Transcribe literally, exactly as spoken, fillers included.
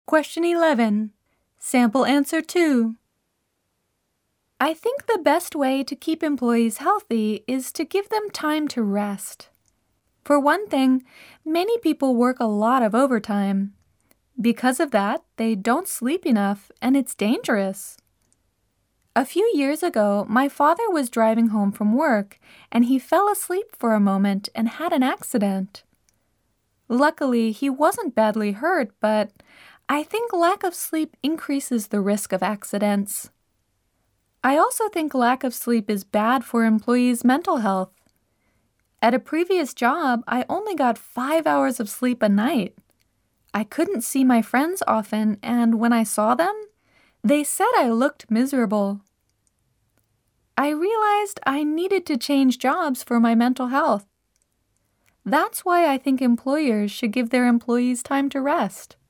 Question eleven. Sample answer two. I think the best way to keep employees healthy is to give them time to rest. For one thing, many people work a lot of overtime. Because of that, they don't sleep enough, and it's dangerous. A few years ago, my father was driving home from work, and he fell asleep for a moment and had an accident. Luckily, he wasn't badly hurt, but I think lack of sleep increases the risk of accidents. I also think lack of sleep is bad for employees' mental health. At a previous job, I only got five hours of sleep a night. I couldn't see my friends often, and when I saw them, they said I looked miserable. I realized I needed to change jobs for my mental health. That's why I think employers should give their employees time to rest.